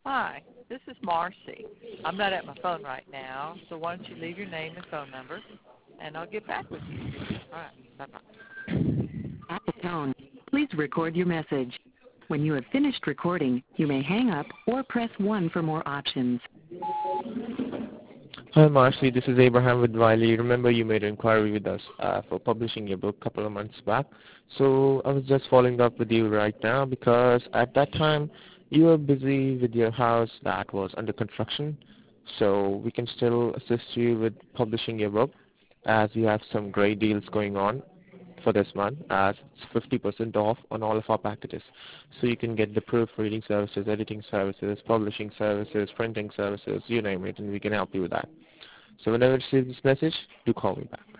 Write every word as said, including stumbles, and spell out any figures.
Hi, this is Marcy. I'm not at my phone right now, so why don't you leave your name and phone number, and I'll get back with you. All right, bye-bye. At the tone, please record your message. When you have finished recording, you may hang up or press one for more options. Hi Marcy, this is Abraham with Wiley. Remember you made an inquiry with us uh, for publishing your book a couple of months back. So I was just following up with you right now because at that time you were busy with your house that was under construction. So we can still assist you with publishing your book as we have some great deals going on for this month as it's fifty percent off on all of our packages. So you can get the proofreading services, editing services, publishing services, printing services, you name it, and we can help you with that. So whenever you receive this message, do call me back.